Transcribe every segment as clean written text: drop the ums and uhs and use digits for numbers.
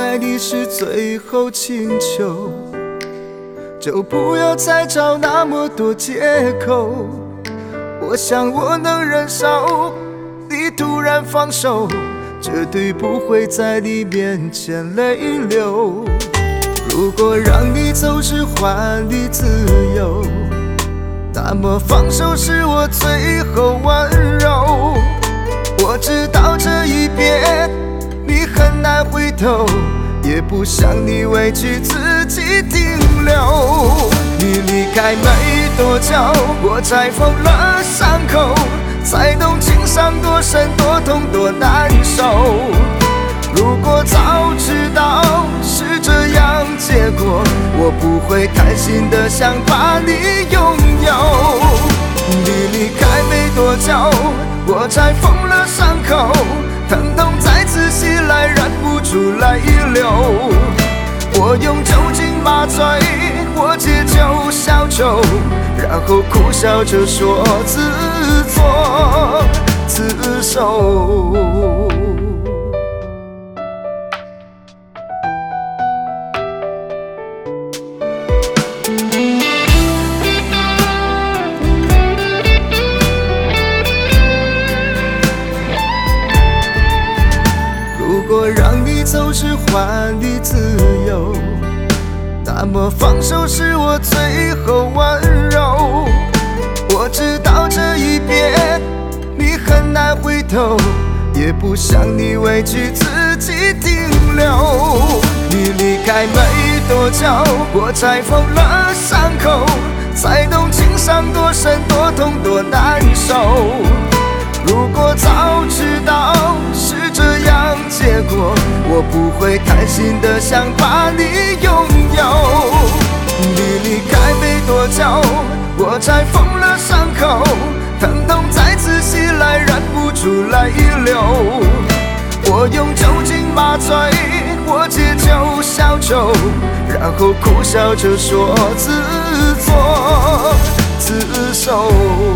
爱你是最后请求，就不要再找那么多借口。我想我能忍受你突然放手，绝对不会在你面前泪流。如果让你走是还你自由，那么放手是我最后温柔。我知道这一别你很难回头，也不想你委屈自己停留。你离开没多久，我才缝了伤口，才懂情伤多深多痛多难受。如果早知道是这样结果，我不会贪心的想把你拥有。你离开没多久，我才缝了伤口，疼痛再仔细来忍不住泪流。我用酒精麻醉，我借酒消愁，然后苦笑着说自作自受。如果让你走是还你自由，那么放手是我最后温柔。我知道这一别你很难回头，也不想你委屈自己停留。你离开没多久，我才缝了伤口，才懂情伤多深多痛多难受。如果早知道是这样结果，我不会贪心的想把你拥有。你离开没多久，我才缝了伤口，疼痛再仔细来忍不住泪流。我用酒精麻醉，我借酒消愁，然后苦笑着说自作自受。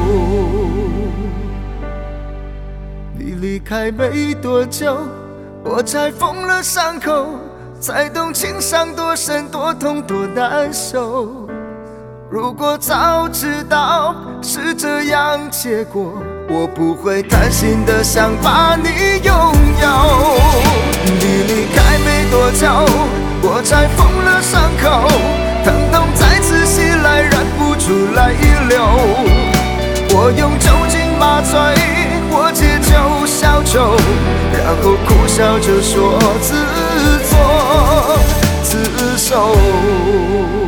你离开没多久，我才缝了伤口，才懂情伤多深多痛多难受。如果早知道是这样结果，我不会贪心的想把你拥有。你离开没多久，我才缝了伤口，疼痛再仔细来忍不住泪流。我用酒精麻醉，我借酒消愁，然后苦笑着说自作自受。